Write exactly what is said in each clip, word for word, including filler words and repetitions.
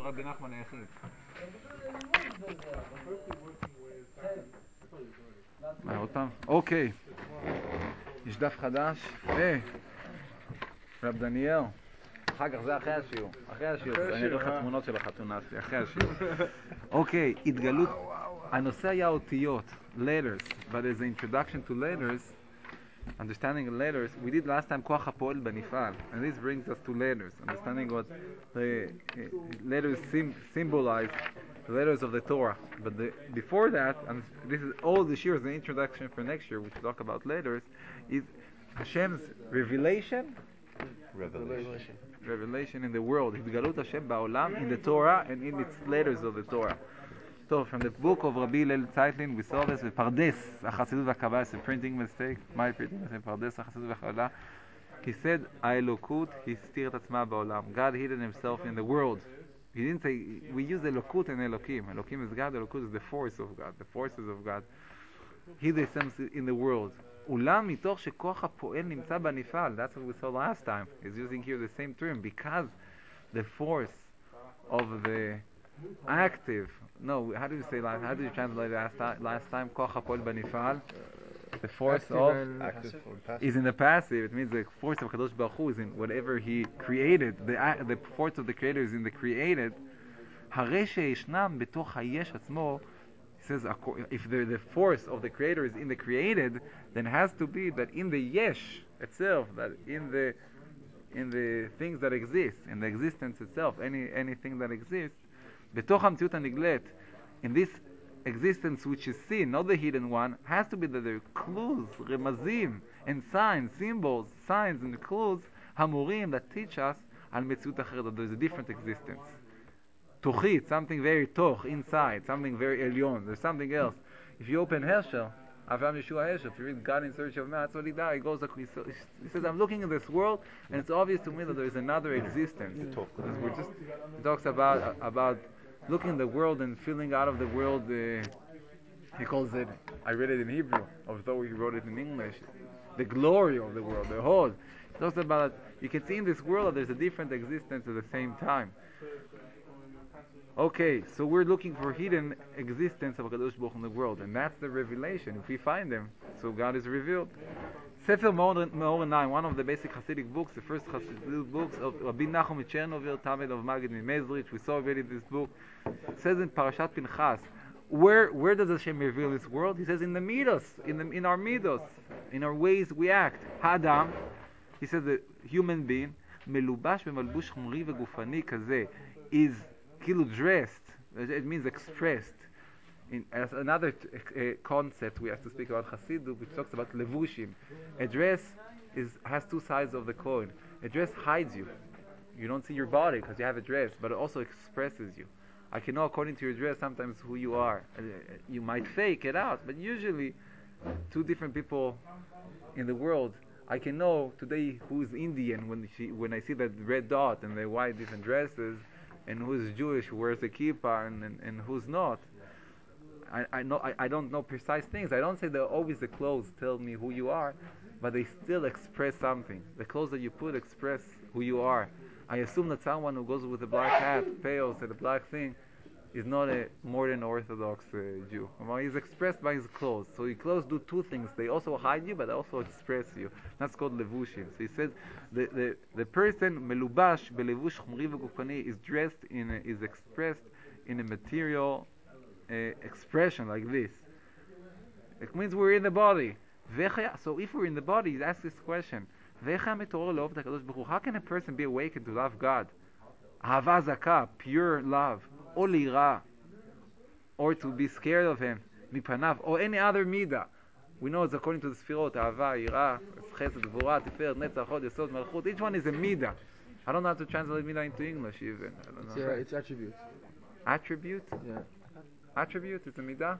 רבי נחמן היחיד. מה, עוד פעם? אוקיי. יש דף חדש. היי, רב דניאל. אחר כך זה אחרי השיעור. אחרי השיעור. אני אראה לך תמונות של החתונה שלי. אחרי השיעור. אוקיי, התגלות. הנושא היה אותיות, letters. But as an introduction to letters, understanding letters, we did last time כוח הפועל בנפעל. And this brings us to letters. Understanding what the uh, letters sim- symbolize. The letters of the Torah. But the, before that, and this is all this year is the introduction for next year, which talk about letters, is Hashem's revelation, Revelation. revelation in the world. Hitgalut Hashem ba'olam in the Torah and in its letters of the Torah. So from the book of Rabbi Hillel Zeitlin, we saw this with Pardes, HaChasidut v'Kabbalah, it's a printing mistake, my printing mistake, Pardes, HaChasidut v'Kabbalah. He said, Ha'elokut histir et atzma ba'olam. God hidden himself in the world. He didn't say, we use Elokut and Elokim. Elokim is God, Elokut is the force of God, the forces of God. He the sense in the world. Ulam mitoch shekoach ha'poel nimtza b'nifal. That's what we saw last time. He's using here the same term. Because the force of the active, no, how do you say last, how do you translate last time? Last time, koach ha'poel b'nifal. The force Active of and active or passive. is in the passive. It means the force of Kadosh Baruch Hu is in whatever He created. The a- the force of the Creator is in the created. הרי שישנם בתוך היש עצמו, he says, acco- if the, the force of the Creator is in the created, then it has to be that in the yesh itself, that in the in the things that exist, in the existence itself, any anything that exists, בתוך המציאות הנגלית, in this existence which is seen, not the hidden one, has to be that there are clues, remazim, and signs, symbols, signs and clues, hamurim, that teach us על מציאות אחרת, that there's a different existence. Tuchit, something very toch, inside, something very elyon, there's something else. If you open Herschel, Avram Yeshua Herschel, if you read God in Search of Man, that's what he does. He goes, he says, I'm looking at this world, and it's obvious to me that there is another existence. Because we're just, he talks about, about looking at the world and feeling out of the world, uh, he calls it, I read it in Hebrew, although he wrote it in English, the glory of the world, the whole. He talks about, you can see in this world that there's a different existence at the same time. Okay, so we're looking for hidden existence of HaKadosh Baruch Hu in the world, and that's the revelation. If we find them, so God is revealed. Sefer Meor nine, one of the basic Hasidic books, the first Hasidic books of Rabbi Nachum Chernovyl, Talmid of Maggid Mimezrich. We saw already this book. It says in Parashat Pinchas, where where does Hashem reveal His world? He says in the midos, in the in our midos, in our ways we act. Hadam, he says the human being, melubash b'malbush chumri v'gufani kaze, is כאילו dressed, it means expressed. In, as another t- uh, concept we have to speak about Hasidut, which talks about levushim. A dress is has two sides of the coin. A dress hides you. You don't see your body because you have a dress, but it also expresses you. I can know according to your dress sometimes who you are. Uh, you might fake it out, but usually two different people in the world, I can know today who's Indian when she when I see that red dot and the white different dresses, and who's Jewish, who wears a kippah, and, and, and who's not. I, I know I, I don't know precise things. I don't say that always the clothes tell me who you are, but they still express something. The clothes that you put express who you are. I assume that someone who goes with a black hat, pales, and a black thing, is not a more than Orthodox uh, Jew. Well, he's expressed by his clothes. So his clothes do two things. They also hide you, but they also express you. That's called levushim. So he says the the, the person melubash belevush chumri v'gufani is dressed in a, is expressed in a material uh, expression like this. It means we're in the body. So if we're in the body, ask this question: how can a person be awakened to love God? Ahava zakah, pure love. Or lira, or to be scared of him, mipanav, or any other midah. We know it's according to the Sfirot, Ahava, Ira, Chesed, Gvura, Tiferet, Netzach, Hod, Yesod, Malchut. Each one is a midah. I don't know how to translate midah into English even. I don't It's, know. uh, it's attribute. Attribute? Yeah. Attribute is a midah?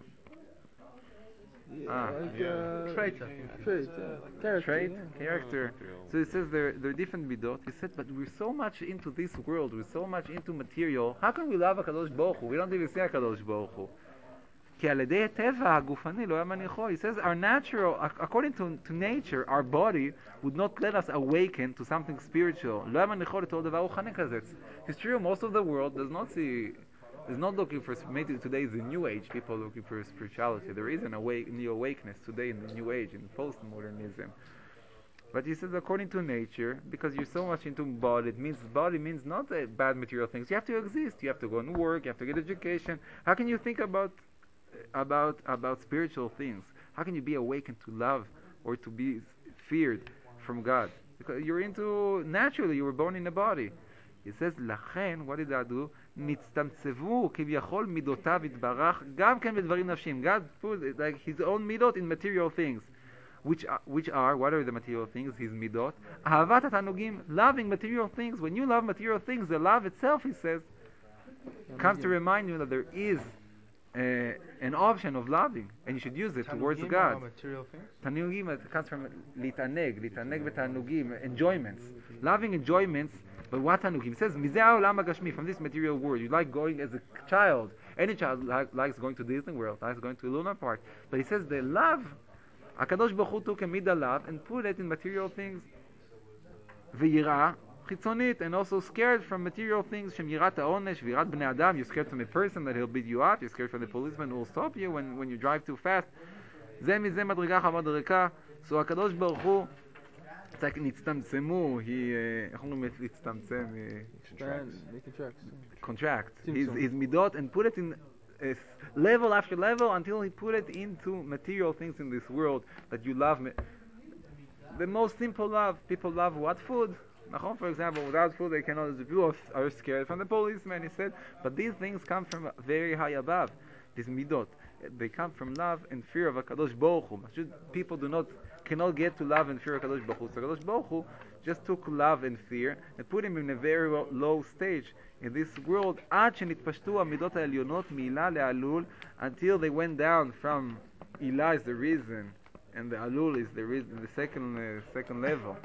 Yeah, Ah. like Yeah. uh, Trait, I think. trait, yeah. Character, Trait, yeah. character. So he says there, there are different midot. He said, but we're so much into this world, we're so much into material. How can we love HaKadosh Baruch Hu? We don't even see HaKadosh Baruch Hu. כי על ידי הטבע הגופני לא היה מניחו. He says our natural, according to, to nature, our body would not let us awaken to something spiritual. לא היה מניחו לתור דבר רוחני כזה. It's true, most of the world does not see, is not looking for, maybe today is the new age, people looking for spirituality. There is an awake, new awakeness today in the new age, in postmodernism. But he says according to nature, because you're so much into body, it means body means not uh, bad material things. You have to exist, you have to go and work, you have to get education. How can you think about about about spiritual things? How can you be awakened to love or to be feared from God? Because you're into, naturally you were born in a body. He says לכן, what did that do? נצטמצבו כביכול מידותיו יתברך גם כן בדברים נפשיים. God put like his own midot in material things. Which are, which are, what are the material things? His midot. אהבת התענוגים, loving material things. When you love material things, the love itself, he says, comes to remind you that there is uh, an option of loving, and you should use it towards God. תענוגים, it comes from להתענג, להתענג בתענוגים, enjoyments. Loving enjoyments, but what תענוגים? It says, מזה העולם הגשמי, from this material world. You like going as a child. Any child li- likes going to Disney World, likes going to Luna Park. But he says the love, הקדוש ברוך הוא took a midah love and put it in material things. ויראה חיצונית, and also scared from material things, שם יראת העונש ויראת בני אדם. You're scared from a person that he'll beat you up, you're scared from the policeman who will stop you when, when you drive too fast. זה מזה מדרגה אחר מדרגה. So הקדוש ברוך הוא קצת נצטמצמו, איך אומרים להצטמצם? Contract. His, his midot and put it in uh, level after level until he put it into material things in this world that you love. The most simple love. People love what? Food. For example, without food they cannot. The people are scared from the policeman, he said. But these things come from very high above. These midot, they come from love and fear of HaKadosh Baruch Hu. People do not cannot get to love and fear of HaKadosh Baruch Hu. So HaKadosh Baruch Hu just took love and fear and put him in a very low stage in this world, עד שנתפשטו המידות העליונות מעילה לעלול, until they went down from Ilah is the reason, and the Alul is the reason, the second uh, second level.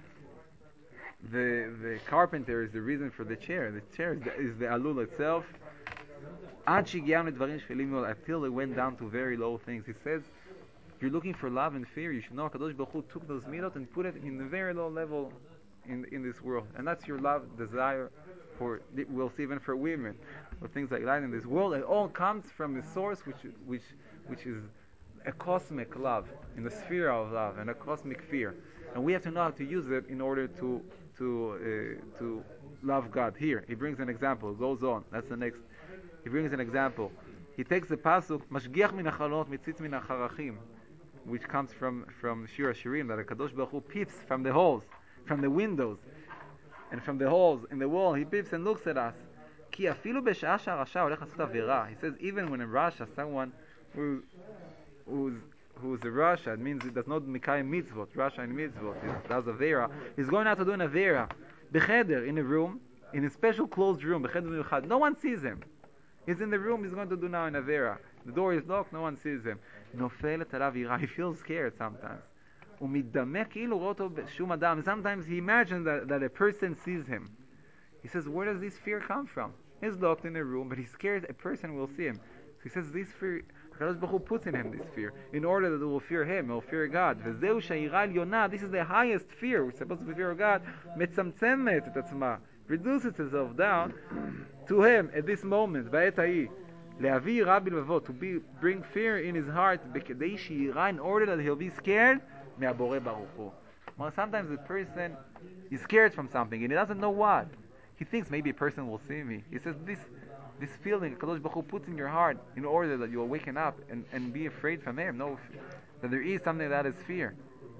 The the carpenter is the reason for the chair. The chair is the, is the Alul itself. עד שהגיענו לדברים שפלים מאוד, until they went down to very low things. He says, if you're looking for love and fear, you should know HaKadosh Baruch Hu took those midot and put it in a very low level in in this world, and that's your love, desire for, we'll see even for women, or things like that in this world. It all comes from the source which which which is a cosmic love, in the sphere of love, and a cosmic fear, and we have to know how to use it in order to to uh, to love God. Here he brings an example, goes on, that's the next. He brings an example. He takes the pasuk משגיח מן החלונות מציץ מן החרכים, which comes from from Shir HaShirim, that HaKadosh Baruch Hu peeps from the holes, from the windows, and from the holes in the wall. He peeps and looks at us. כי אפילו בשעה שהרשע הולך לעשות עבירה. He says even when a rasha, someone who who's who's a rasha, it means it does not mikayim mitzvot, rasha and mitzvot, he does avera, he's going out to do an avera בחדר, in a room, in a special closed room, בחדר מיוחד. No one sees him. He's in the room, he's going to do now an avera. The door is locked, no one sees him. נופלת עליו יראה. He feels scared sometimes. הוא מתדמה כאילו רואה אותו שום אדם. Sometimes he imagines that, that a person sees him. He says, where does this fear come from? He's locked in a room, but he's scared a person will see him. So he says, this fear, HaKadosh Baruch Hu puts in him this fear, in order that he will fear him, he will fear God. וזהו שהיראה עליונה, this is the highest fear, we're supposed to be fear of God, מצמצמת את עצמה, reduces itself down to him at this moment, בעת ההיא. להביא יראה בלבבו, to be, bring fear in his heart, בכדי שיראה, in order that he'll be scared מהבורא ברוך הוא. Well, sometimes a person is scared from something and he doesn't know what. He thinks maybe a person will see me. He says this this feeling HaKadosh Baruch Hu puts in your heart in order that you will waken up and, and be afraid from him. Know that there is something that is fear.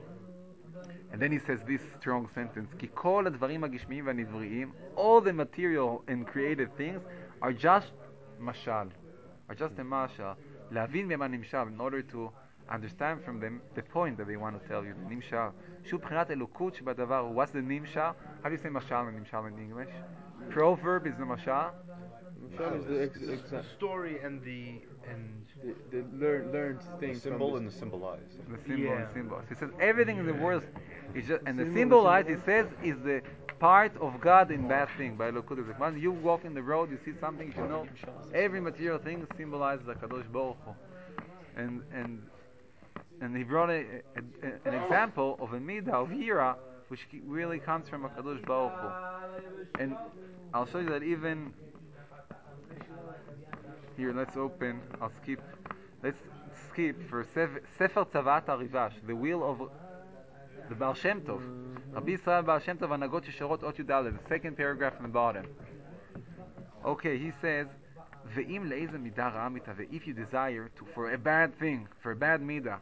And then he says this strong sentence, כי כל הדברים הגשמיים והנבראים, all the material and created things are just mashal, are just a mashal. להבין ממה נמשל, in order to understand from them the point that they want to tell you, the nimshal. שהוא בחינת אלוקות שבדבר. What's the nimshal? How do you say mashal and nimshal in English? Proverb is the mashal. Mashal is the ex- The, the exa- story and the and the, the learn, learned The thing from symbol this. and the symbolized. The symbol and yeah. symbols. He says everything in the world is just, The and the symbol, the symbolized, he symbol. says, is the part of God in that thing. By Lokut, once you walk in the road, you see something, you should know every material thing symbolizes the Kadosh Baruch Hu. And and and he brought a, a, a, an example of a midah of hira, which really comes from a Kadosh Baruch Hu. And I'll show you that even here. Let's open. I'll skip. Let's skip for Sef- Sefer Tzavat Arivash, the wheel of the Baal Shem Tov. Rabbi Israel Baal Shem Tov Anagot Sheshorot Ot Yudaled, the second paragraph from the bottom. Okay, he says, Ve'im le'eze midah ra'a mitaveh, if you desire to for a bad thing, for a bad midah.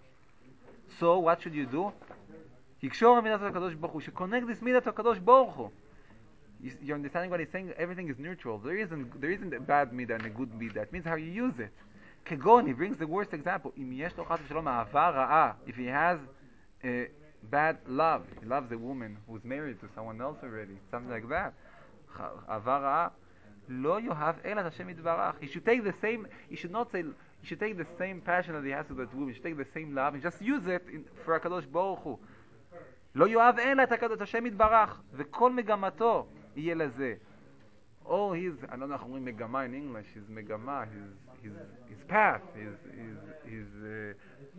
So what should you do? Yikshor midah to Kadosh Baruch Hu. You should connect this midah to Kadosh Baruch Hu. You, you're understanding what he's saying? Everything is neutral. There isn't there isn't a bad midah and a good midah. It means how you use it. Kegon, he brings the worst example. Im yesh lo chas v'shalom ahava ra'a, if he has a bad love, he loves a woman who's married to someone else already, something like that. Ahava ra'a, lo yohav elat Hashem yitbarach. He should take the same. He should not say. He should take the same passion that he has to that woman. He should take the same love and just use it in, for Hakadosh Baruch Hu. לא יאהב אלא את השם יתברך, וכל מגמתו יהיה לזה. Oh, he's, I don't know how אומרים מגמה in English, his מגמה, his, his, his path, his, his, his uh,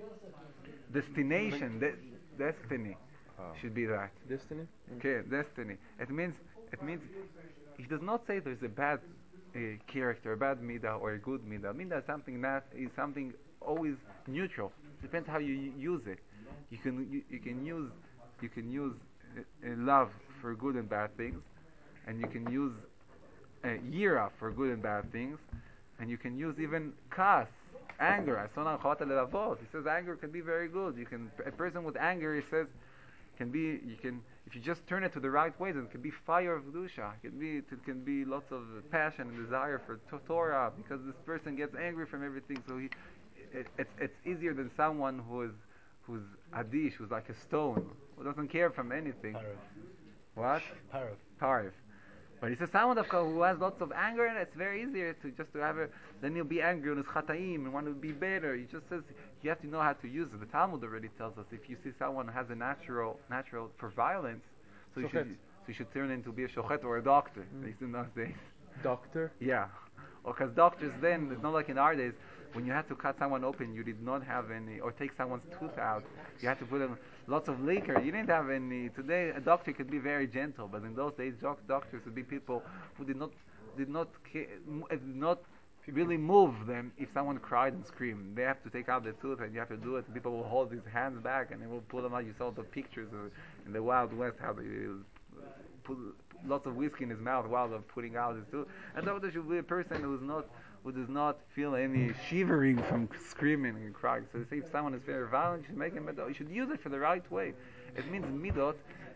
destination, de- destiny, Ah. should be that. Destiny? Okay, destiny. It means, it means, he does not say there's a bad uh, character, a bad midah or a good midah. Midah is something that is something always neutral. Depends how you u- use it. You can you, you can use you can use uh, uh, love for good and bad things, and you can use uh, yira for good and bad things, and you can use even kas, anger. Asona chavata lelavot. He says anger can be very good. You can a person with anger, he says, can be you can if you just turn it to the right ways, it can be fire of kedusha. It can be it can be lots of passion and desire for to- Torah, because this person gets angry from everything. So he it, it's it's easier than someone who is who's adish, who's like a stone, who doesn't care from anything. Parav. What? Parav. Tarif. But he says someone of course, who has lots of anger, and it's very easier to just to have a. Then he'll be angry on his chataim and want to be better. He just says you have to know how to use it. The Talmud already tells us if you see someone who has a natural natural for violence, so you Shochet. should so you should turn into be a shochet or a doctor. At least in those days. Doctor? Yeah. Or because doctors then, it's not like in our days, when you had to cut someone open, you did not have any, or take someone's tooth out, you had to put in lots of liquor. You didn't have any. Today, a doctor could be very gentle, but in those days, doc- doctors would be people who did not, did not, ca- m- uh, did not really move them if someone cried and screamed. They have to take out the tooth, and you have to do it. People will hold his hands back, and they will pull them out. You saw the pictures of, in the Wild West how they uh, put lots of whiskey in his mouth while they're putting out his tooth. And doctor should be a person who's not, who does not feel any shivering from screaming and crying. So they say if someone is very violent, you should make him midah. You should use it for the right way. It means midot.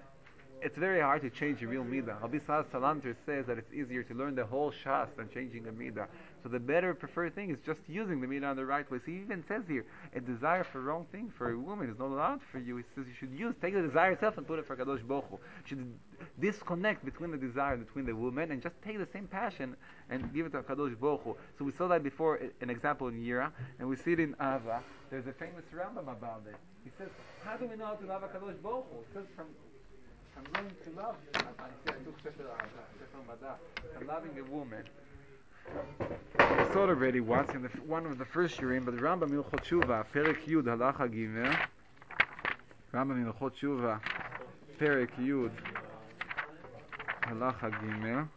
It's very hard to change a real midah. Rabbi Sal Salanter says that it's easier to learn the whole shas than changing a midah. So the better preferred thing is just using the midah in the right way. So he even says here, a desire for wrong thing for a woman is not allowed for you. He says you should use, take the desire itself and put it for Kadosh Baruch Hu. You should disconnect between the desire between the woman and just take the same passion and give it to Kadosh Baruch Hu. So we saw that before, i- an example in Yira, and we see it in Ava. There's a famous Rambam about it. He says, how do we know how to love a Kadosh Baruch Hu? He says from I'm going to love. I I see I took Sefer Ahava, Sefer Madach. I'm loving a woman. I saw it already once in the, f- one of the first shirim, but the Rambam Ilchot Shuva, Perek Yud, Halacha Gimel. Rambam Ilchot Shuva, Perek Yud, Halacha Gimel.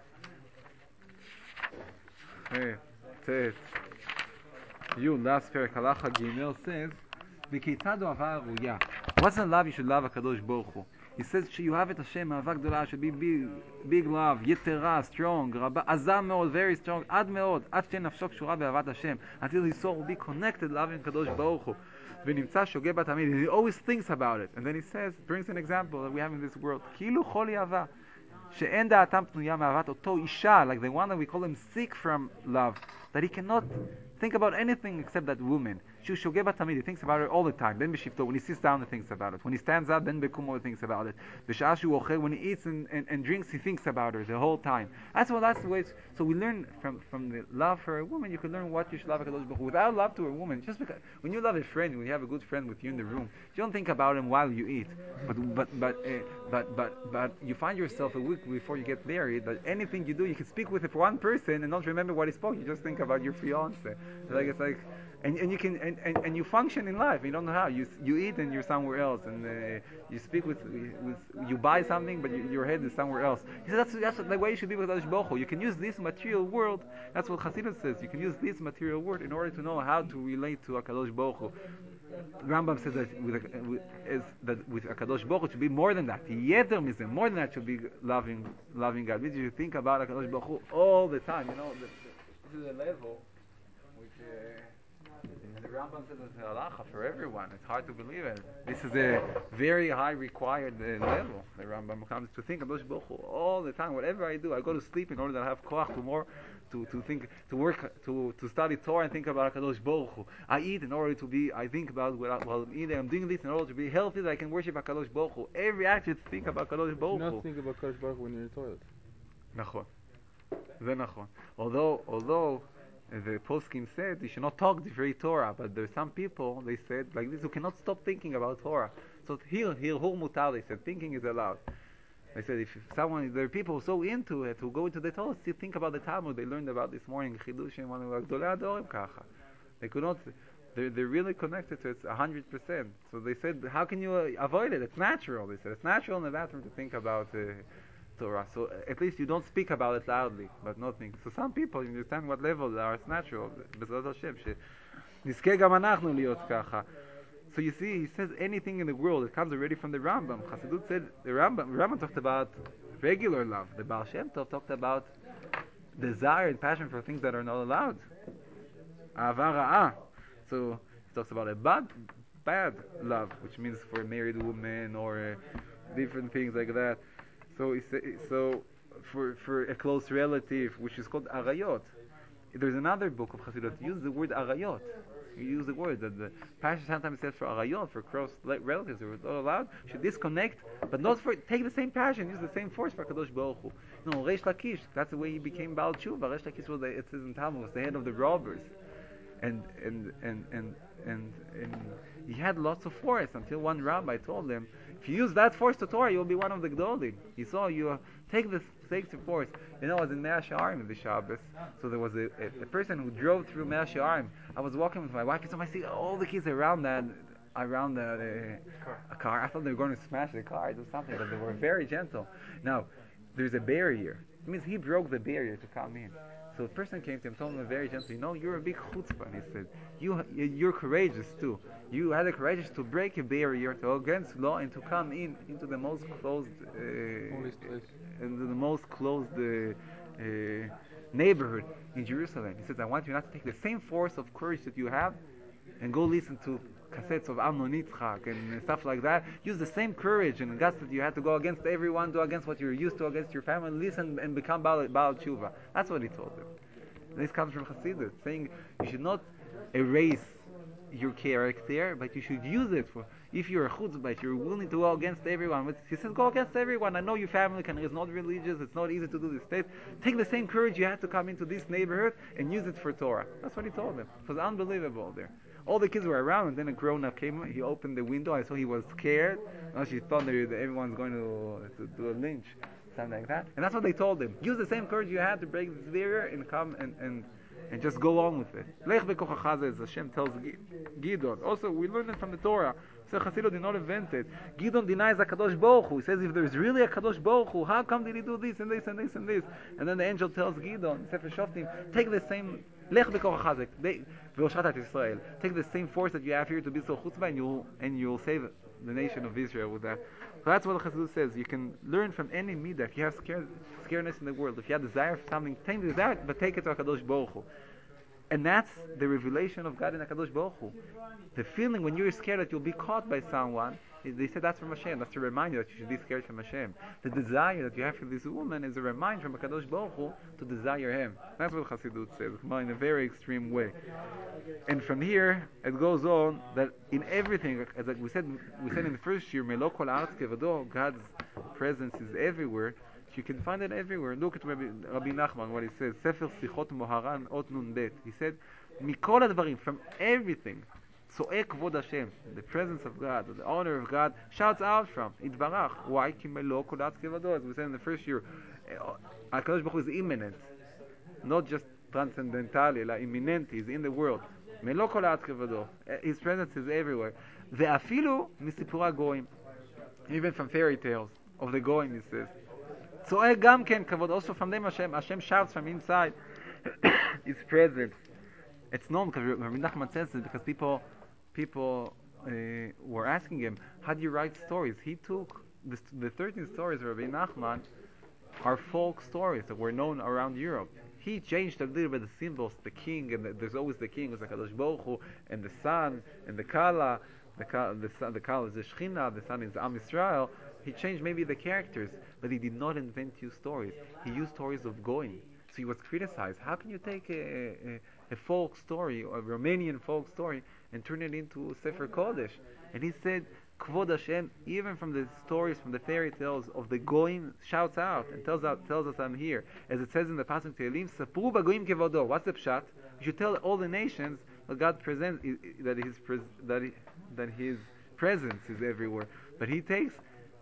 Hey, Tet. Yud, last Perek Halacha Gimel says, V'keitzad oava ruya. What's the love you should love a Kadosh Baruch Hu? He says you have it Hashem, אהבה גדולה, should be big, big love, יתרה, strong, רבה, עזה מאוד, very strong, עד מאוד, עד שתהיה נפשו קשורה באהבת השם, until his soul will be connected, loving קדוש ברוך הוא, ונמצא שוגה בה תמיד, he always thinks about it, and then he says, brings an example that we have in this world, כאילו חולי אהבה, שאין דעתם פנויה מאהבת אותו אישה, like the one that we call him sick from love, that he cannot think about anything except that woman. Shu shogeba tamid, he thinks about her all the time. Ben b'shifto, when he sits down, he thinks about it. When he stands up, ben bekumo, he thinks about it. B'sha'ah shu ochel, when he eats and, and, and drinks, he thinks about her the whole time. That's what that's the way. It's, so we learn from from the love for a woman. You can learn what you should love Hakadosh Baruch Hu. Without love to a woman, just because when you love a friend, when you have a good friend with you in the room, you don't think about him while you eat. But but but uh, but but but you find yourself a week before you get married that anything you do, you can speak with it for one person and not remember what he spoke. You just think about your fiance. Like it's like, and, and you can and, and, and you function in life. You don't know how you you eat and you're somewhere else, and uh, you speak with with you buy something, but you, your head is somewhere else. He said that's that's the way you should be with Hakadosh Baruch Hu. You can use this material world. That's what Chassidus says. You can use this material world in order to know how to relate to Hakadosh Baruch Hu. Rambam says that with, a, with is that with Hakadosh Baruch Hu it should be more than that. Yetzer mizeh, more than that should be loving loving God. Means you think about Hakadosh Baruch Hu all the time. You know, the, the, this is a level which. Uh, the Rambam says it's a halacha for everyone. It's hard to believe it. This is a very high required uh, level. The Rambam comes to think about Baruch Hu all the time. Whatever I do, I go to sleep in order to have koach to more, to, to think, to work, to, to study Torah and think about Hakadosh Baruch Hu. I eat in order to be. I think about while I'm eating. I'm doing this in order to be healthy, that I can worship Hakadosh Baruch Hu. Every act you think about Hakadosh Baruch Hu. Not think about Kadosh Baruch Hu when you're in the toilet. Nachon. זה נכון. Although, although the poskim said you should not talk divrei Torah, but there's some people they said like this who cannot stop thinking about Torah. So here, here, hur mutar, they said thinking is allowed. They said if someone, there are people so into it who go into the Torah, still think about the Talmud they learned about this morning. Chidushim, one of the Gdolei Adorim kacha. They could not. They're, they're really connected to it a hundred percent. So they said, how can you uh, avoid it? It's natural. They said it's natural in the bathroom to think about. Uh, Torah. So uh, at least you don't speak about it loudly, but not think. So some people, you understand what level they are, it's natural. B'ezrat Hashem, שנזכה גם אנחנו להיות ככה. So you see, he says anything in the world, it comes already from the Rambam. Chassidut said, the Rambam, Rambam talked about regular love. The Baal Shem Tov talked about desire and passion for things that are not allowed. Ahava ra'ah. So he talks about a bad, bad love, which means for a married woman or uh, different things like that. So, so for for a close relative, which is called arayot. There's another book of Chassidut. Use the word arayot. You use the word that the Pasha sometimes says for arayot, for close relatives, who are not allowed, should disconnect, but not for take the same passion, use the same force for Kadosh Baruch Hu. You know, Reish Lakish. That's the way he became Baal Tshuva. Reish Lakish was the, it says in Talmud, was the head of the robbers, and and and and and and he had lots of force until one rabbi told him, if you use that force to Torah, you'll be one of the Gdolim. He saw you uh, take the take the force. You know, I was in Mea She'arim the Shabbos, so there was a, a, a person who drove through Mea She'arim. I was walking with my wife, and so I see all the kids around that around that uh, a car. I thought they were going to smash the car or something, but they were very gentle. Now, there's a barrier. It means he broke the barrier to come in. So the person came to him, told him very gently, "No, you're a big chutzpah." And he said, "You, you're courageous too. You had the courage to break a barrier, to go against law, and to come in into the most closed, uh, into the most closed uh, uh, neighborhood in Jerusalem." He says, "I want you not to take the same force of courage that you have, and go listen to cassettes of Amnon Yitzchak and stuff like that. Use the same courage and guts that you had to go against everyone, do against what you're used to, against your family. Listen and become Baal, Baal Tshuva." That's what he told them. This comes from Chassidus, saying you should not erase your character, but you should use it for. If you're a chutzpah, you're willing to go against everyone. But he says, go against everyone. I know your family can, is not religious. It's not easy to do this. State. Take the same courage you had to come into this neighborhood and use it for Torah. That's what he told them. It was unbelievable there. All the kids were around, and then a grown-up came. He opened the window. I saw he was scared. Now she thought that everyone's going to, to do a lynch, something like that. And that's what they told him. Use the same courage you had to break this barrier and come and, and, and just go on with it. Lech bekochacha, as Hashem tells Gidon. Also, we learned it from the Torah. So Chassidut did not invent it. Gidon denies a Kadosh Baruch Hu. He says, if there's really a Kadosh Baruch Hu, how come did he do this and this and this and this? And then the angel tells Gidon, Sefer Shoftim, take the same Lech bekochacha, Israel. Take the same force that you have here to be so chutzpah, and you'll and you'll save the nation of Israel with that. So that's what the Chassidut says. You can learn from any midah. If you have scare, scareness in the world, if you have desire for something, take the desire, but take it to HaKadosh Baruch Hu. And that's the revelation of God in HaKadosh Baruch Hu. The feeling when you're scared that you'll be caught by someone, they said that's from Hashem. That's to remind you that you should be scared from Hashem. The desire that you have for this woman is a reminder from HaKadosh Baruch Hu to desire Him. That's what Chassidut says, in a very extreme way. And from here, it goes on that in everything, as like we said, we said in the first year, Melo kol haaretz kevado, God's presence is everywhere. You can find it everywhere. Look at Rabbi, Rabbi Nachman, what he says. Sefer Sichot Moharan Ot Nun Bet. He said, Mikol HaDvarim, from everything, Tzo'ek Kvod Hashem, the presence of God, the honor of God, shouts out from Itbarach. Why? Ki Melo kol haaretz kevado. As we said in the first year, HaKadosh Baruch Hu is immanent, not just transcendentally, like imminent. He's in the world. Melo kol haaretz kevado. His presence is everywhere. Ve'afilu misipura goim, even from fairy tales of the goim, he says. So gam ken kavod, also from them Hashem, Hashem shouts from inside His presence. It's known because Rabbi Nachman says it because people, people uh, were asking him, how do you write stories? He took the, the thirteen stories of Rabbi Nachman are folk stories that were known around Europe. He changed a little bit the symbols, the king, and the, there's always the king, it's like HaKadosh Baruch Hu, and the sun, and the Kala, the, Ka, the, sun, the Kala is the Shechina, the sun is Am Yisrael. He changed maybe the characters, but he did not invent new stories. He used stories of Goyim. So he was criticized. How can you take a, a, a folk story, a Romanian folk story, and turn it into Sefer Kodesh? And he said, Kvod Hashem, even from the stories, from the fairy tales of the Goyim, shouts out and tells out, tells us I'm here. As it says in the Pasuk Tehillim, Sapru b'Goyim kevodo. What's the pshat? You should tell all the nations that God presents, that His that he, that His presence is everywhere. But He takes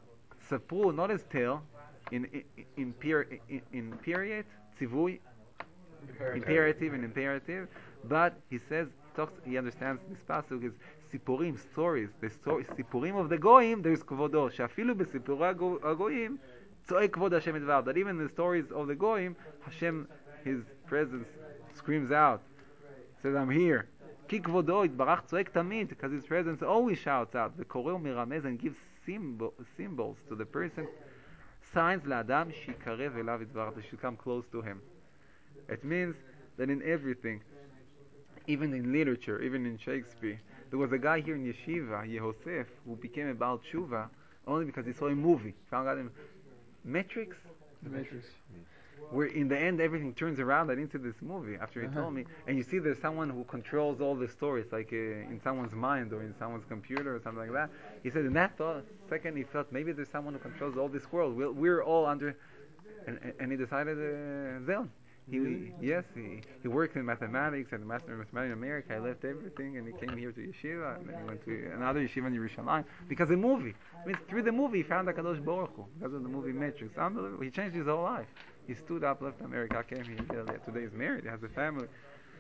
Sapru not as tale, in in in, in, in, in period, tzivui, imperative and imperative, but he says, talks, he understands this pasuk is sipurim, stories, the story, sipurim of the goyim, there is kvodo, shafilu b'sipurei hagoyim, tzoek kvod Hashem edvar, that even in the stories of the goyim, Hashem, His presence screams out, says, I'm here. Ki kvodo itbarach tzoek tamid, because His presence always shouts out, the koreo miramez, and gives symbol, symbols to the person, signs la'adam shikarev elav itbarach, they should come close to Him. It means that in everything, even in literature, even in Shakespeare, there was a guy here in Yeshiva, Yehosef, who became a Baal Tshuva only because he saw a movie. Found out in Matrix? The Matrix. Where in the end everything turns around and into this movie after he Uh-huh. told me. And you see there's someone who controls all the stories, like uh, in someone's mind or in someone's computer or something like that. He said in that thought, second he felt maybe there's someone who controls all this world. We're, we're all under... And, and he decided, uh, Zel. He, Really? yes, he, he worked in mathematics and master in mathematics in America. I left everything and he came here to yeshiva, and then he went to another yeshiva in Yerushalayim because the movie. I mean, through the movie he found HaKadosh Baruch Hu because of the movie Matrix. Unbelievable. He changed his whole life. He stood up, left America, came here. Today he's married, he has a family.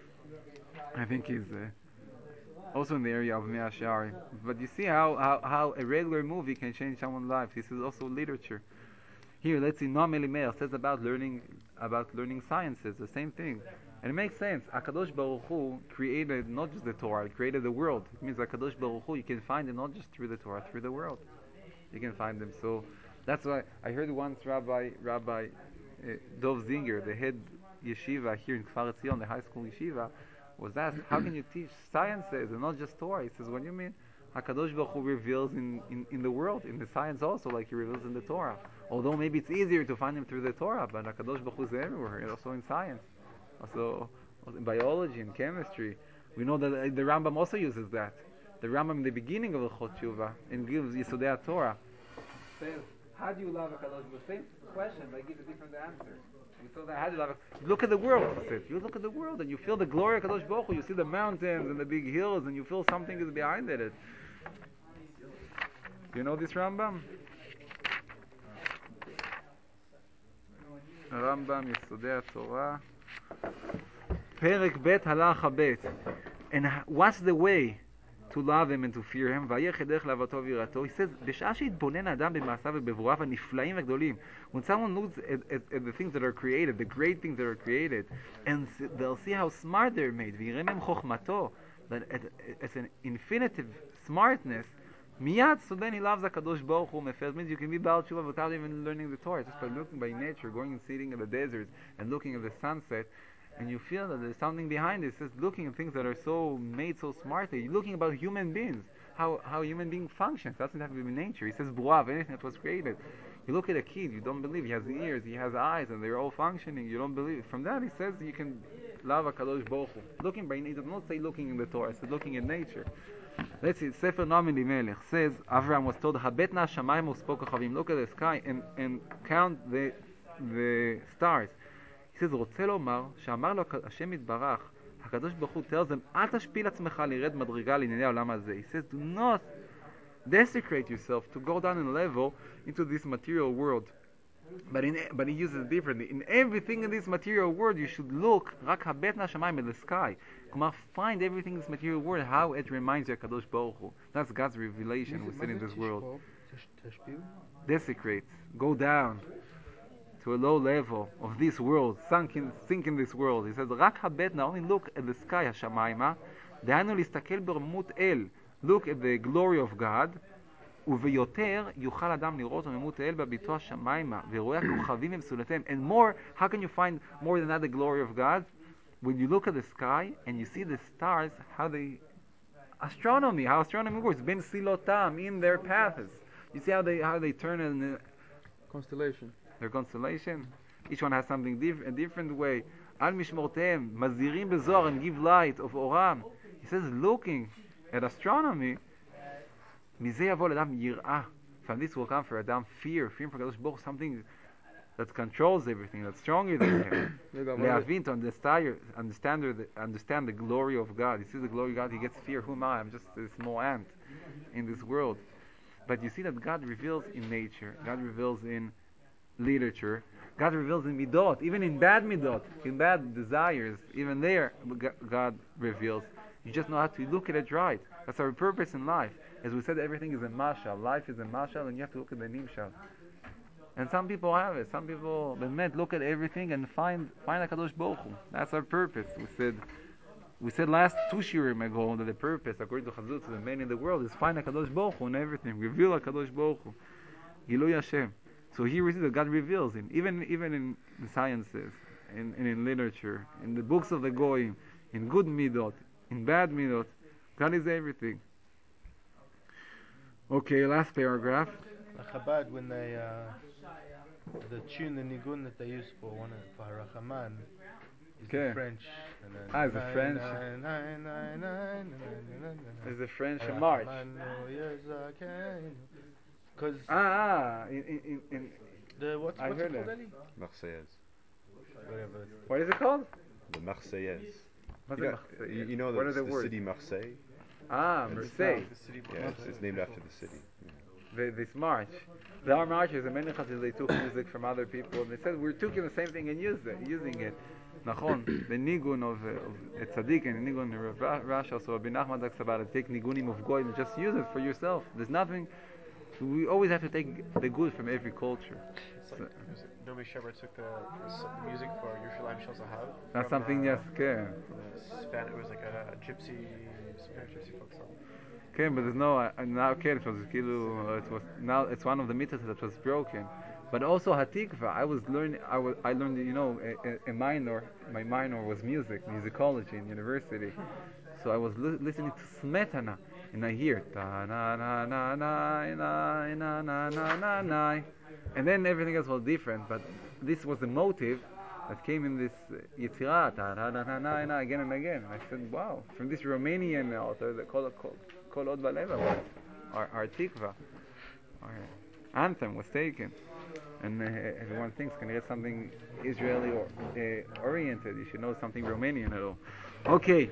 I think he's uh, also in the area of Mea Shearim. But you see how, how, how a regular movie can change someone's life. This is also literature. Here, let's see, Noam Elimelech says about learning about learning sciences, the same thing. And it makes sense. HaKadosh Baruch Hu created not just the Torah, he created the world. It means HaKadosh Baruch Hu, you can find it not just through the Torah, through the world. You can find them. So that's why I heard once Rabbi Rabbi uh, Dov Zinger, the head yeshiva here in Kfar Etzion, the high school yeshiva, was asked, how can you teach sciences and not just Torah? He says, what do you mean? HaKadosh Baruch Hu reveals in, in, in the world, in the science also, like He reveals in the Torah. Although maybe it's easier to find Him through the Torah, but HaKadosh Baruch Hu is everywhere, also in science, also, also in biology and chemistry. We know that uh, the Rambam also uses that. The Rambam in the beginning of the Chot Tshuva, and gives Yesodei Torah, says, how do you love HaKadosh Baruch Hu? Same question, but he gives a different answer. We saw that, how do you love it? Look at the world, he says. You look at the world and you feel the glory of HaKadosh Baruch Hu. You see the mountains and the big hills and you feel something is behind it. Do you know this Rambam? Rambam, Yesodei Torah, Perek Bet Halacha Bet. And h- what's the way to love Him and to fear Him? ויך דרך לאהבתו ויראתו. He says, בשעה שיתבונן האדם במעשיו ובברוריו הנפלאים והגדולים. When someone looks at, at, at the things that are created, the great things that are created, and s- they'll see how smart they're made, ויראה מהם חוכמתו, that it- it's an infinitive smartness, miyad, so then he loves HaKadosh Baruch Hu mefez. Means you can be Baal Tshuva without even learning the Torah, just by looking by nature, going and sitting in the deserts and looking at the sunset. and you feel that there's something behind it. It says looking at things that are so made so smartly. You're looking about human beings, how how human being functions. It doesn't have to be nature. He says buav, anything that was created. You look at a kid, you don't believe he has ears, he has eyes, and they're all functioning. You don't believe. From that, he says you can love Hakadosh Baruch Hu. Looking by nature, not say looking in the Torah. It says looking at nature. Let's see. Sefer Noam Elimelech says Avraham was told Habet na shamayim u'spo kochavim. Look at the sky and and count the the stars. He says, רוצה לומר, שאמר לו השם יתברך, הקדוש ברוך הוא tells them, אל תשפיל עצמך לירד מדרגה לענייני העולם הזה. He says, do not desecrate yourself to go down in level into this material world. But in, but he uses it differently. In everything in this material world, you should look, רק הבט מהשמיים, at the sky. כלומר, find everything in this material world, how it reminds you of הקדוש ברוך הוא. That's God's revelation within in this world. Desecrate, go down to a low level of this world, sunk in, sink in this world. He says, רק הבטנה, only look at the sky, השמיימה, דהיינו להסתכל ברמות אל, look at the glory of God, וביותר יוכל אדם לראות רמות אל בביתו השמיימה, ורואה הכוכבים ומסולותיהם. And more, how can you find more than that the glory of God? When you look at the sky and you see the stars, how they, astronomy, how astronomy works, ben silotam, in their paths. You see how they how they turn in uh, Constellation. their constellation. Each one has something diff- a different way. Al mishmortehem, mazirim bezohar, and give light of oram. He says, looking at astronomy, מזה יבוא לאדם יראה. From this will come for Adam fear, fear for Kadosh Baruch, something that controls everything, that's stronger than him. להבין, to understand, understand, the, understand the glory of God. He sees the glory of God, he gets fear. Who am I? I'm just a small ant in this world. But you see that God reveals in nature, God reveals in literature, God reveals in midot, even in bad midot, in bad desires, even there God reveals. You just know how to look at it right. That's our purpose in life. As we said, everything is a mashal. Life is a mashal, and you have to look at the nimshal. And some people have it. Some people, they meant look at everything and find find HaKadosh Baruch Hu. That's our purpose. We said we said last two shiurim ago that the purpose, according to Chazut, to the man in the world, is find HaKadosh Baruch Hu in everything. Reveal HaKadosh Baruch Hu. Gilui Hashem. So here we see that God reveals Him, even even in the sciences, in, in, in literature, in the books of the Goyim, in good midot, in bad midot. God is everything. Okay, last paragraph. Chabad, when they uh, the tune, the nigun that they use for one of- for Harachaman is Okay. the French. And then Ah, it's the nine, French. nine, nine, nine, nine, nine, nine, nine, nine. Is the French march. Because Ah, ah, in, in, in, the what's I what's heard it called, that. Eddie? Marseillaise. Whatever. what is it called? The Marseillaise. What's You it know, Marseille? you, you know What the, are the the words? city Marseille? Ah, It's- Marseille. The city Yeah, it's, it's named after the city. Yeah. The, this march. The our marches, the many chassidus, they took music from other people, and they said we're taking the same thing and use it, using it. Nachon, the nigun of, uh, of a tzaddik and the nigun of Ra- Rasha, so Rabbi Nachman talks about it. Take nigunim of goy and just use it for yourself. There's nothing. We always have to take the good from every culture. It's like Nomi Shepherd took the, the s- the music for Yerushalayim Shel Zahav. That's from, something uh, yes, okay. from the Span- it was like a, a gypsy, Spanish gypsy folk song. Okay, but there's no uh, now. Okay, it was kilu. Uh, it was now. It's one of the mitzvahs that was broken. But also hatikva. I was learning. I was. I learned. You know, a, a, a minor. My minor was music, musicology in university. So I was li- listening to Smetana, and I hear ta na na na na na na na na na na, and then everything else was different. But this was the motive that came in this uh, Yetzirah, ta na na na na na, again and again. And I said, wow, from this Romanian author, the Kol Kol Kol Od Valeva was our, our tikva, our anthem was taken. And uh, everyone thinks, can you get something Israeli or uh, oriented? You should know something Romanian at all. Okay.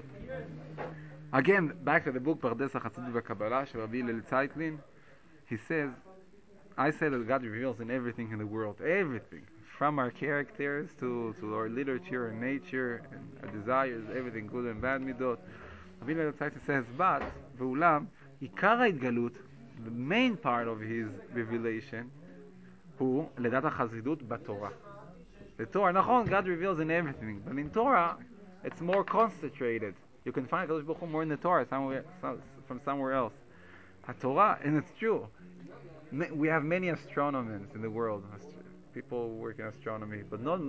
Again, back to the book Pardes HaChassidut VaKabbalah, של Rabbi Hillel Zeitlin. He says, I say that God reveals in everything in the world, everything, from our characters to, to our literature and nature and our desires, everything, good and bad midot. Rabbi Hillel Zeitlin says, but, ואולם, עיקר ההתגלות, the main part of his revelation, הוא לדעת החסידות בתורה. The Torah, נכון, God reveals in everything, but in Torah, it's more concentrated. You can find HaKadosh Baruch Hu more in the Torah somewhere, some, from somewhere else. HaTorah, and it's true. Ma- We have many astronomers in the world, ast- people who work in astronomy, but not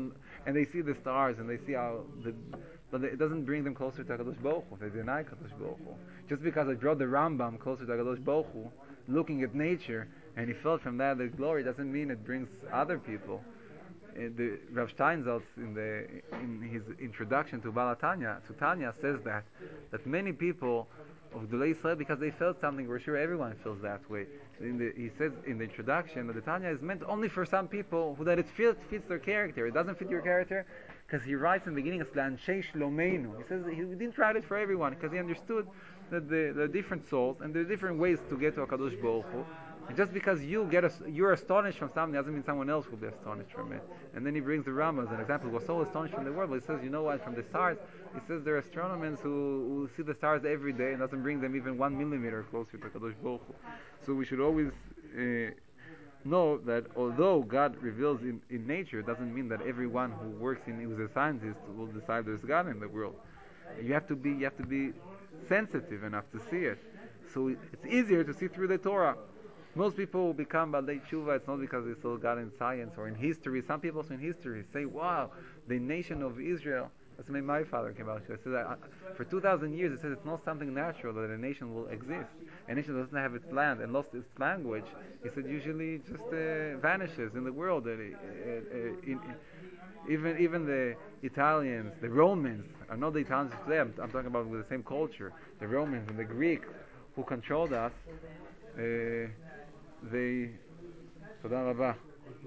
and they see the stars and they see how the, but it doesn't bring them closer to Hakadosh Baruch Hu. They deny Hakadosh Baruch Hu. Just because I brought the Rambam closer to Hakadosh Baruch Hu, looking at nature, and he felt from that the glory, doesn't mean it brings other people. Uh, the Rav Steinsaltz in the in his introduction to Balatanya to Tanya says that that many people of Gdolei Israel, because they felt something, we're sure everyone feels that way. In the, he says in the introduction that the Tanya is meant only for some people who that it fits, fits their character. It doesn't fit your character, because he writes in the beginning, it's L'anshei Shlomeinu. He says he didn't write it for everyone, because he understood that the, there are different souls and there are different ways to get to HaKadosh Baruch Hu. And just because you get a, you're astonished from something doesn't mean someone else will be astonished from it. And then he brings the Rama as an example. He was so astonished from the world, but he says, you know what, from the stars, he says there are astronomers who, who see the stars every day and doesn't bring them even one millimeter closer to HaKadosh Baruch Hu. So we should always uh, know that although God reveals in, in nature, it doesn't mean that everyone who works in, who's a scientist, will decide there's God in the world. You have to be, you have to be sensitive enough to see it. So it's easier to see through the Torah. Most people will become Balei Tshuva, it's not because they saw God in science or in history. Some people also in history say, wow, the nation of Israel, that's the way my father came out to. I said that for two thousand years, it says it's not something natural that a nation will exist. A nation doesn't have its land and lost its language. He said usually just uh, vanishes in the world. Uh, uh, uh, in, even even the Italians, the Romans, are not the Italians of today, I'm, I'm talking about with the same culture. The Romans and the Greeks who controlled us, uh, they, Toda Rabah.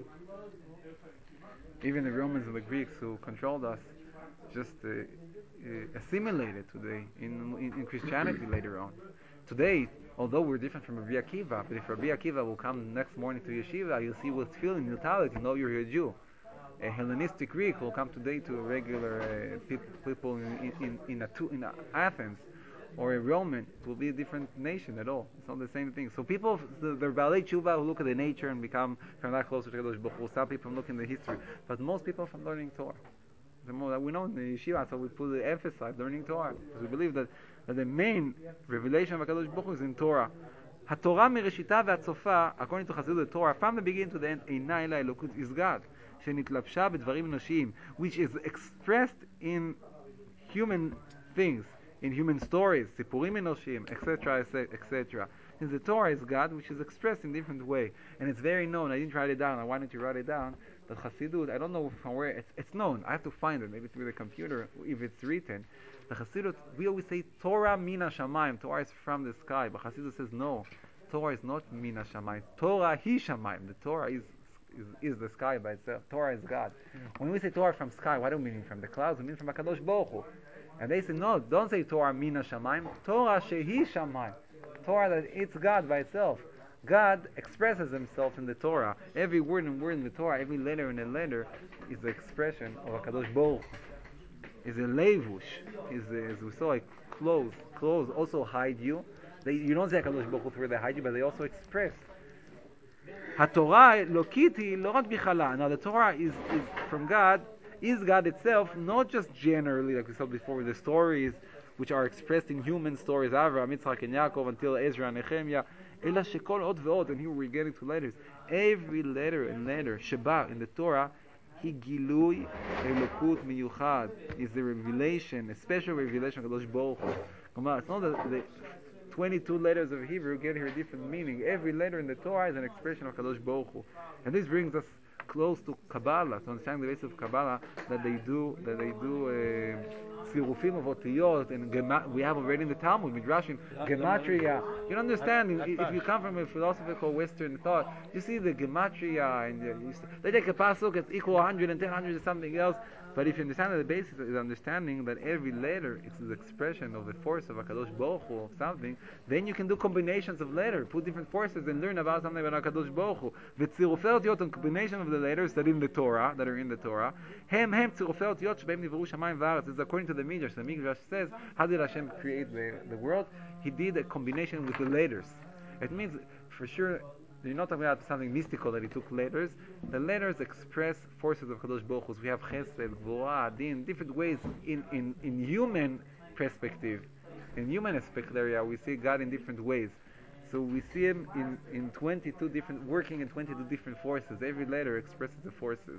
Even the Romans and the Greeks who controlled us just uh, uh, assimilated today in, in, in Christianity later on. Today, although we're different from Rabbi Akiva, but if Rabbi Akiva will come next morning to yeshiva, you'll see with tefillin, you'll tell it, you know you're a Jew. A Hellenistic Greek will come today to a regular uh, peop- people in, in, in, a, in a Athens, or a Roman, it will be a different nation at all. It's not the same thing. So people, the, the Balei Tshuva who look at the nature and become from that closer to Kadosh Baruch Hu. Some people look in the history, but most people from learning Torah. The more that we know in the yeshiva, so we put the emphasis learning Torah, because we believe that, that the main revelation of Kadosh Baruch Hu is in Torah. HaTorah mereshita ve'atzofa, according to Chassidut, the Torah, from the beginning to the end, Eina ela Elokut, is God, shenitlavsha b'dvarim enoshiyim, which is expressed in human things, in human stories, sipurim enoshim, et cetera, et cetera. Since the Torah is God, which is expressed in different way, and it's very known. I didn't write it down. I wanted to write it down. But Chassidut, I don't know from where it's, it's known. I have to find it, maybe through the computer, if it's written. The Chassidut, we always say Torah mina shamayim. Torah is from the sky, but Chassidut says no. Torah is not mina shamayim. Torah hi shamayim. The Torah is Is, is the sky by itself. Torah is God. Mm. When we say Torah from sky, what do we mean from the clouds? We mean from HaKadosh Baruch Hu. And they say, no, don't say Torah mina shamayim. Torah shehi shamayim. Torah that it's God by itself. God expresses himself in the Torah. Every word and word in the Torah, every letter and a letter is the expression of HaKadosh Baruch Hu. Is a levush. Is a, as we saw, like clothes. Clothes also hide you. They, you don't say HaKadosh Baruch Hu through they hide you, but they also express. HaTorah Lokiti lo rak bichala. Now the Torah is, is from God, is God itself, not just generally, like we said before, with the stories which are expressed in human stories, Avraham, Yitzchak, and Yaakov, until Ezra and Nehemiah, Ela shekol od ve'od, and here we're getting to letters. Every letter and letter, Sheba, in the Torah, Hi gilui elokut miyuchad, is the revelation, a special revelation of Kadosh Baruch Hu. It's not the, the twenty-two letters of Hebrew get here a different meaning. Every letter in the Torah is an expression of Kadosh Baruch Hu. And this brings us close to Kabbalah, to understand the base of Kabbalah, that they do, that they do Sirufim of Otiyot, and Gema- we have already in the Talmud, Midrashim, Gematria. You don't understand, if you come from a philosophical Western thought, you see the Gematria, and you see, they take a pasuk, it's equal one hundred ten, one hundred or something else. But if you understand that the basis is understanding that every letter is the expression of the force of HaKadosh Baruch Hu, of something, then you can do combinations of letters, put different forces and learn about something about HaKadosh Baruch Hu. The tzirufei otiyot, a combination of the letters that in the Torah, that are in the Torah, hem hem tzirufei otiyot shebeim nivru shamayim va'aretz, is according to the Midrash. The Midrash says, how did Hashem create the, the world? He did a combination with the letters. It means, for sure, you're not talking about something mystical that he took letters. The letters express forces of Kadosh Baruch Hu. We have Chesed, Gvura, Din, different ways in, in, in human perspective. In human aspect area, we see God in different ways. So we see him in, in twenty-two different, working in twenty-two different forces. Every letter expresses the forces.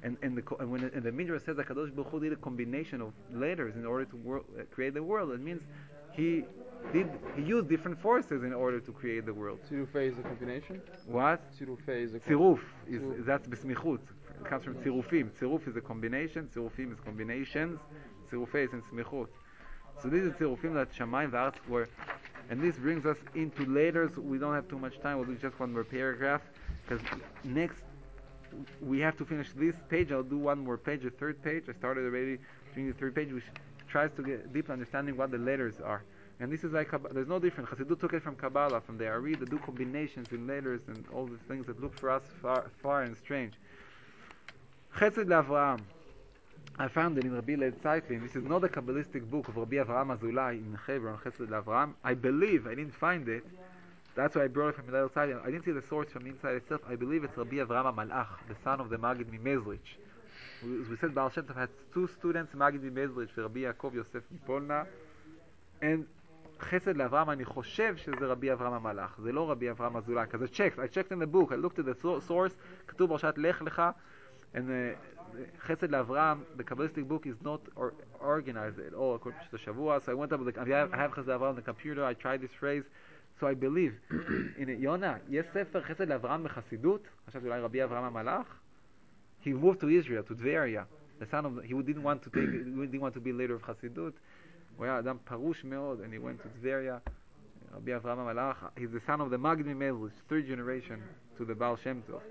And and the co- and when it, and the Midrash says that Kadosh Baruch Hu did a combination of letters in order to wor- uh, create the world, it means he did he used different forces in order to create the world. Tzirufei is a combination. What? Tzirufei is a Tziruf is Tziruf. that's besmichut. It comes from tzirufim. Tziruf is a combination. Tzirufim is combinations. Tzirufei is in smichut. So these are tzirufim that Shamayim v'Aretz were, and this brings us into letters. We don't have too much time. We'll do just one more paragraph because next we have to finish this page. I'll do one more page, a third page. I started already doing the third page, which tries to get deep understanding what the letters are. And this is like, there's no difference. Chassidut took it from Kabbalah, from the Ari, that do combinations in letters and all the things that look for us far, far and strange. Chesed LaAvraham. I found it in Rabbi Leib Zeitlin. This is not a Kabbalistic book of Rabbi Avraham Azulai in Hebron, Chesed LaAvraham. I believe, I didn't find it. That's why I brought it from Leib Zeitlin. I didn't see the source from inside itself. I believe it's Rabbi Avraham Malach, the son of the Maggid Mimezrich. We, we said Baal Shem Tov had two students, Maggid Mimezrich, Rabbi Yaakov Yosef Mipolna, and Chesed LaAvraham, אני חושב שזה רבי אברהם המלאך, זה לא רבי אברהם אזולאי, because I checked, I checked in the book, I looked at the source, כתוב פרשת לך לך, and uh, Chesed LaAvraham, the Kabbalistic book is not or, organized at all according to the Shavua, so I went up with the, I have, I have Chesed LaAvraham on the computer, I tried this phrase, so I believe, הנה, יונה, יש ספר חסד לאברהם בחסידות, חשבתי אולי רבי אברהם המלאך, he moved to Israel, to Tveria, the son of, he didn't want to take, he didn't want to be leader of Hasidut. הוא היה אדם פרוש מאוד, and he went to Tveria. רבי אברהם המלאך, he's the son of the Maggid Mimezrich, third generation to the Baal Shem Tov.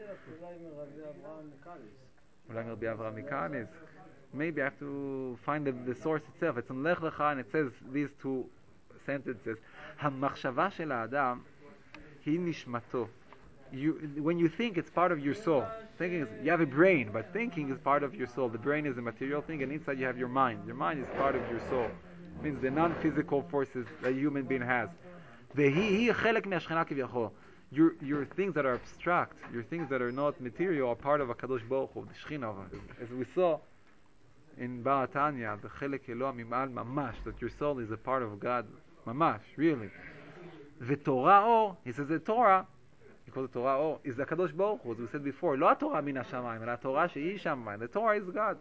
אולי מרבי אברהם מקאניס. Maybe I have to find the, the source itself. It's in Lech Lecha, and it says these two sentences. המחשבה של האדם היא נשמתו. You, when you think, it's part of your soul. Thinking is, you have a brain, but thinking is part of your soul. The brain is a material thing, and inside you have your mind. Your mind is part of your soul. It means the non-physical forces that a human being has. והיא היא חלק מהשכינה כביכול. Your, your things that are abstract, your things that are not material, are part of HaKadosh Baruch Hu, the Shechina. As we saw in Baal Tanya, the חלק אלוה ממעל ממש, that your soul is a part of God, ממש, really. ותורה אור, he says the Torah, he calls it Torah אור, is the HaKadosh Baruch Hu, as we said before, לא התורה מן השמיים, אלא התורה שהיא שמיים. The Torah is God.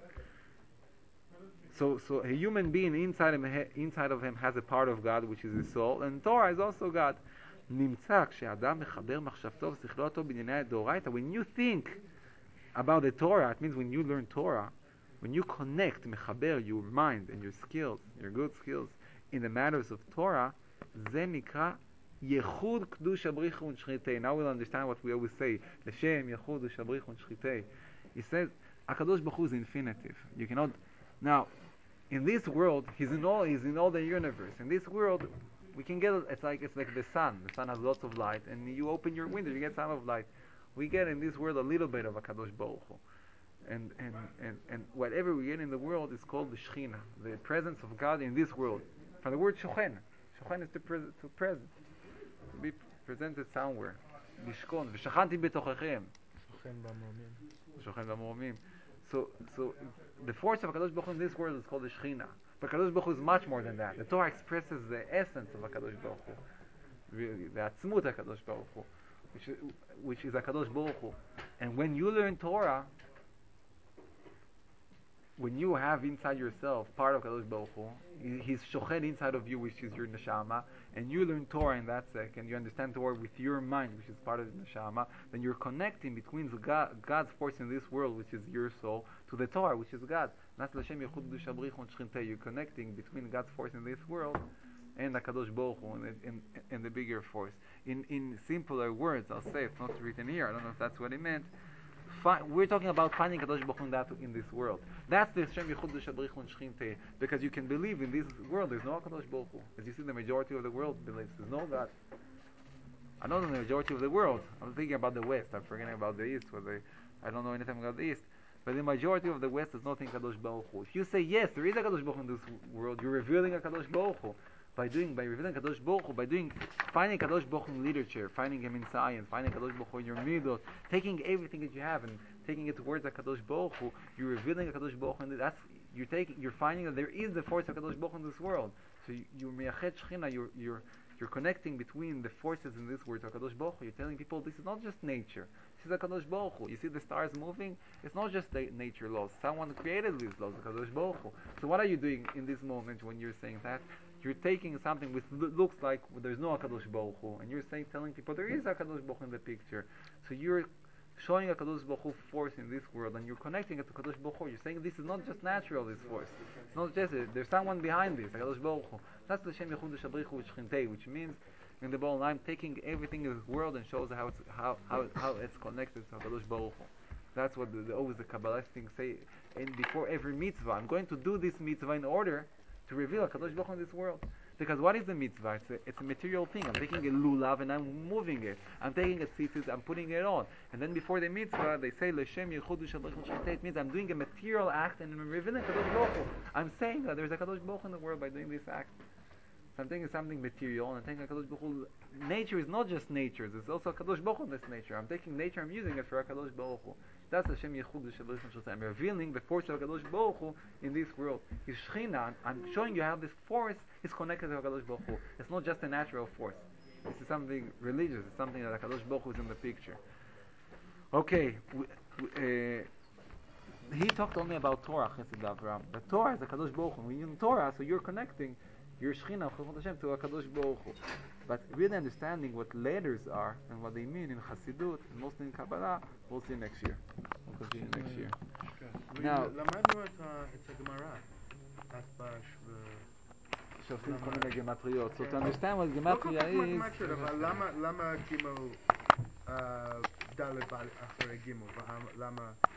So, so a human being inside him, inside of him has a part of God, which is his soul, and Torah is also God. נמצא כשאדם מחבר מחשבתו ושכלו בענייני הדאורייתא. When you think about the Torah, it means when you learn Torah, when you connect, מחבר your mind and your skills, your good skills, in the matters of Torah, זה נקרא ייחוד קדוש הבריחו ונשחיתי. Now we'll understand what we always say, לשם ייחוד קדוש הבריחו ונשחיתי. He says, הקדוש ברוך הוא is infinitive. You cannot, now, in this world, he's in all, he's in all the universe. In this world, we can get, it's like, it's like the sun. The sun has lots of light, and you open your window, you get some of light. We get in this world a little bit of a Kadosh Baruch Hu. And, and, and, and whatever we get in the world is called the Shechina, the presence of God in this world. From the word Shochen. Shochen is to, pres- to present, to be presented somewhere. Lishkon, v'shachanti betochechem. שוכן במרומים. Shochen v'moromim. So, so the force of HaKadosh Baruch Hu in this world is called the Shechina. But HaKadosh Baruch Hu is much more than that. The Torah expresses the essence of HaKadosh Baruch Hu. Really, the Atzmut HaKadosh Baruch Hu, which is, which is HaKadosh Baruch Hu. And when you learn Torah, when you have inside yourself part of HaKadosh Baruch Hu, He's Shochen inside of you, which is your Neshama, and you learn Torah in that second, you understand Torah with your mind, which is part of the Neshama, then you're connecting between the God, God's force in this world, which is your soul, to the Torah, which is God. That's L'Shem Yechud K'dush Abrich Shechintei. You're connecting between God's force in this world and HaKadosh Baruch Hu, and, and, and the bigger force. In, in simpler words, I'll say, it's not written here, I don't know if that's what he meant. Fi- we're talking about finding Kadosh Baruch Hu in, that, in this world. That's the Shem Yichud Shabrich Shechintei, because you can believe in this world there's no Kadosh Baruch Hu. As you see, the majority of the world believes there's no God. I don't know the majority of the world. I'm thinking about the West. I'm forgetting about the East. Where they, I don't know anything about the East. But the majority of the West does not think Kadosh Baruch Hu. If you say yes, there is a Kadosh Baruch Hu in this world, you're revealing a Kadosh Baruch Hu. By doing, by revealing Kadosh Baruch Hu, by doing, finding Kadosh Baruch Hu in literature, finding him in science, finding Kadosh Baruch Hu in your midot, taking everything that you have and taking it towards a Kadosh Baruch Hu, you're revealing a Kadosh Baruch Hu. And that's you're taking, you're finding that there is the force of Kadosh Baruch Hu in this world. So you, you're meyachet Shechina, you're you're you're connecting between the forces in this world to Kadosh Baruch Hu. You're telling people this is not just nature. This is HaKadosh Baruch Hu. You see the stars moving? It's not just the nature laws. Someone created these laws, HaKadosh Baruch Hu. So what are you doing in this moment when you're saying that? You're taking something which lo- looks like there's no HaKadosh Baruch Hu, and you're saying, telling people there is HaKadosh Baruch Hu in the picture. So you're showing HaKadosh Baruch Hu force in this world, and you're connecting it to HaKadosh Baruch Hu. You're saying this is not just natural, this force. It's not just it. There's someone behind this, HaKadosh Baruch Hu. That's the Shem Yechud Shabrichu which Chintei, which means in the bottom line, taking everything in this world and shows how it's how how, how it's connected to HaKadosh Baruch Hu. That's what the, the, always the Kabbalah things say. And before every mitzvah, I'm going to do this mitzvah in order to reveal HaKadosh Baruch Hu in this world. Because what is a mitzvah? It's a, it's a material thing. I'm taking a lulav and I'm moving it. I'm taking a tzitzit, I'm putting it on. And then before the mitzvah, they say, L'shem yichudu shabrichu shchintei. It means I'm doing a material act and I'm revealing HaKadosh Baruch Hu. I'm saying that there's a HaKadosh Baruch Hu in the world by doing this act. So I'm taking something material and I'm taking HaKadosh Baruch Hu. Nature is not just nature, there's also HaKadosh Baruch Hu in this nature. I'm taking nature, I'm using it for HaKadosh Baruch Hu. That's Hashem Yechudu Shabrichu Shchintei. I'm revealing the force of HaKadosh Baruch Hu in this world. His Shechina, I'm showing you how this force is connected to HaKadosh Baruch Hu. It's not just a natural force. This is something religious. It's something that HaKadosh Baruch Hu is in the picture. Okay, we, we, uh, he talked only about Torah, Chesed Avram. The Torah is HaKadosh Baruch Hu. When you're in Torah, so you're connecting your Shechina, Chachot Hashem, to HaKadosh Baruch Hu. But really understanding what letters are and what they mean in Chassidut, and mostly in Kabbalah, we'll see next year. We'll continue next year. Now, למדנו את ה- את הגמרא. אסבש ו... שעושים כל מיני גמטריות. So to כן. understand what לא כל gematria כך is, מתמטיות, אבל למה- למה גימל אה, ד' בא אחרי גימל? ולמה